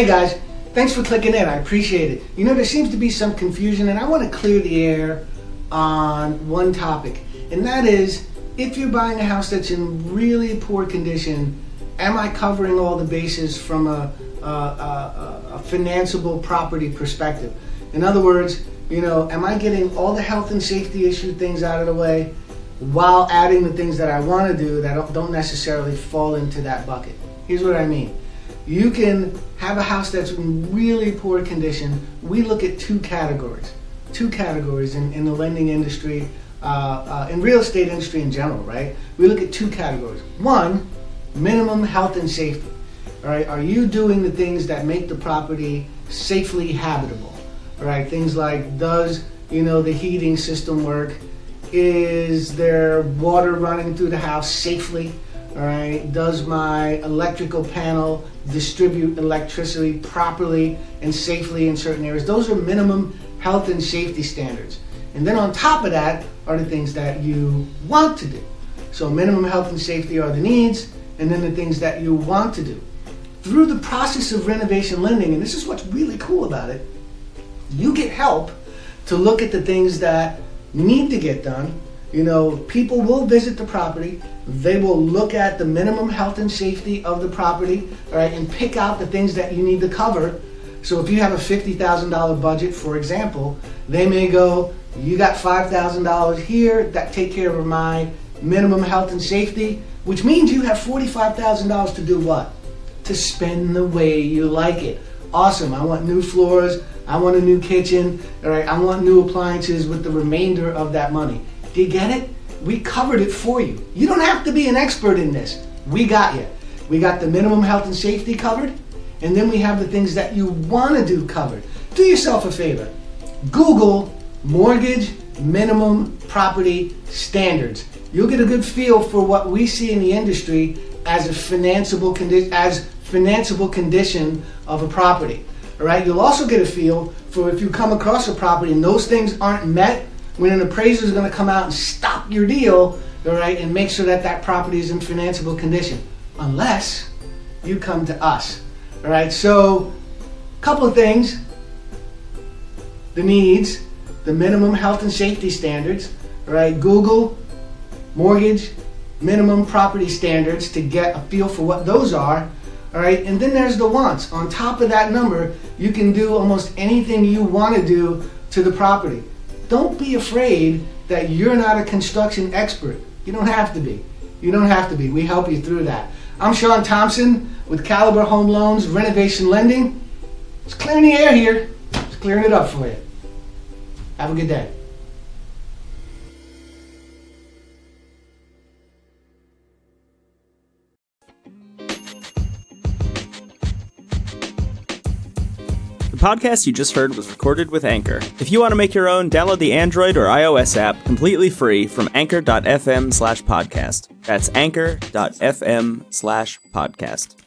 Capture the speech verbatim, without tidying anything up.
Hey guys, thanks for clicking in. I appreciate it. You know, there seems to be some confusion, and I want to clear the air on one topic, and that is, if you're buying a house that's in really poor condition, am I covering all the bases from a, a, a, a financeable property perspective? In other words, you know, am I getting all the health and safety issue things out of the way while adding the things that I want to do that don't necessarily fall into that bucket? Here's what I mean. You can have a house that's in really poor condition. We look at two categories, two categories in, in the lending industry, uh, uh, in real estate industry in general, right? We look at two categories. One, minimum health and safety. All right, are you doing the things that make the property safely habitable? All right, things like, does, you know, the heating system work? Is there water running through the house safely? All right, does my electrical panel distribute electricity properly and safely in certain areas? Those are minimum health and safety standards. And then on top of that are the things that you want to do. So minimum health and safety are the needs, and then the things that you want to do. Through the process of renovation lending, and this is what's really cool about it, you get help to look at the things that need to get done. You know, people will visit the property, they will look at the minimum health and safety of the property, all right, and pick out the things that you need to cover. So if you have a fifty thousand dollars budget, for example, they may go, you got five thousand dollars here that take care of my minimum health and safety, which means you have forty-five thousand dollars to do what? To spend the way you like it. Awesome, I want new floors, I want a new kitchen, all right, I want new appliances with the remainder of that money. Do you get it? We covered it for you. You don't have to be an expert in this. We got you. We got the minimum health and safety covered, and then we have the things that you want to do covered. Do yourself a favor. Google mortgage minimum property standards. You'll get a good feel for what we see in the industry as a financeable condition, as financeable condition of a property. All right. You'll also get a feel for if you come across a property and those things aren't met, when an appraiser is going to come out and stop your deal, all right, and make sure that that property is in financeable condition, unless you come to us. All right. So, a couple of things: the needs, the minimum health and safety standards. All right. Google mortgage minimum property standards to get a feel for what those are. All right, and then there's the wants. On top of that number, you can do almost anything you want to do to the property. Don't be afraid that you're not a construction expert. You don't have to be. You don't have to be. We help you through that. I'm Sean Thompson with Caliber Home Loans Renovation Lending. Just clearing the air here. Just clearing it up for you. Have a good day. The podcast you just heard was recorded with Anchor. If you want to make your own, download the Android or iOS app completely free from anchor.fm slash podcast. That's anchor.fm slash podcast.